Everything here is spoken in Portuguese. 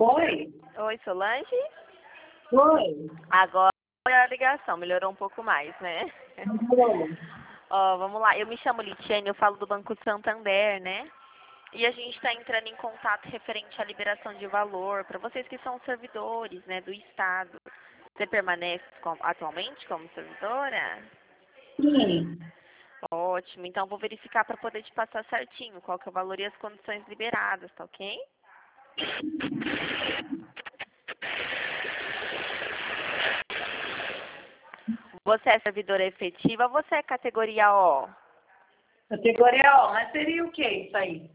Oi? Oi, Solange? Oi? Agora foi a ligação, melhorou um pouco mais, né? Oi? Ó, vamos lá. Eu me chamo Litiane, eu falo do Banco Santander, né? E a gente está entrando em contato referente à liberação de valor para vocês que são servidores, né, do Estado. Você permanece atualmente como servidora? Sim. Ótimo. Então, vou verificar para poder te passar certinho qual que é o valor e as condições liberadas, tá ok? Você é servidora efetiva ou você é categoria O? Categoria O, mas seria o que isso aí?